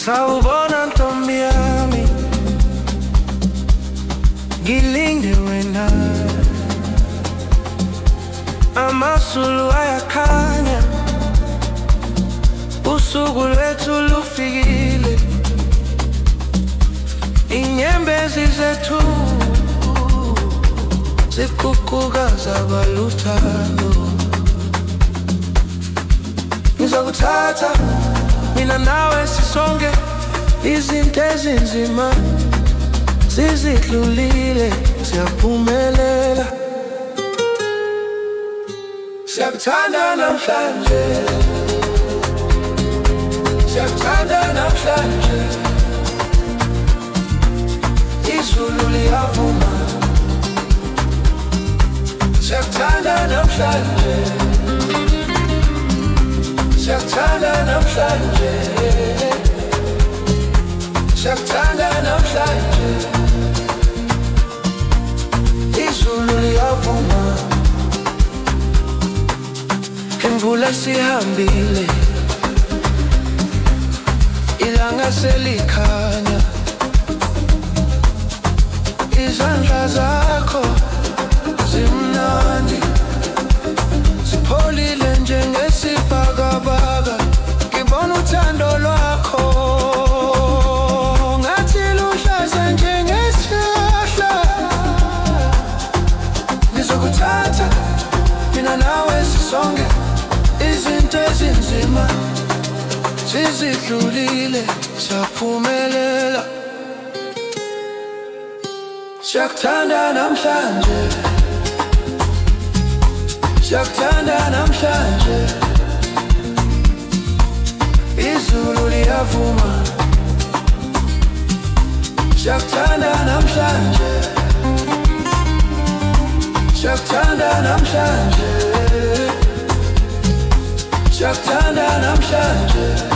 Sawubona ntombi yami, ngilinde wena. Amasulu ayakhanya, usuku lwethu lufikile. Inyembezi zethu zikuqukaza baluthando. Ngizokuthatha mina nawe sisonke, izinto ezinzima sizidlulile, siyaphumelela. Siyakuthanda namhlanje, siyakuthanda namhlanje. Izulu liyavuma, siyakuthanda namhlanje, siyakuthanda namhlanje, siyakuthanda namhlanje. Izulu liyavuma, imvula sihambile, ilanga selikhanya. Izandla zakho zimnandi, zipholile njengesibhakabhaka. Ngibona uthando lwakho ngathi luhlaza njengesihlahla. Ngizokuthatha mina nawe sisonke, izinto ezinzima sizidlulile, siyaphumelela. Siyakuthanda namhlanje, siyakuthanda namhlanje. Izulu liyavuma, siyakuthanda namhlanje, siyakuthanda namhlanje, siyakuthanda namhlanje.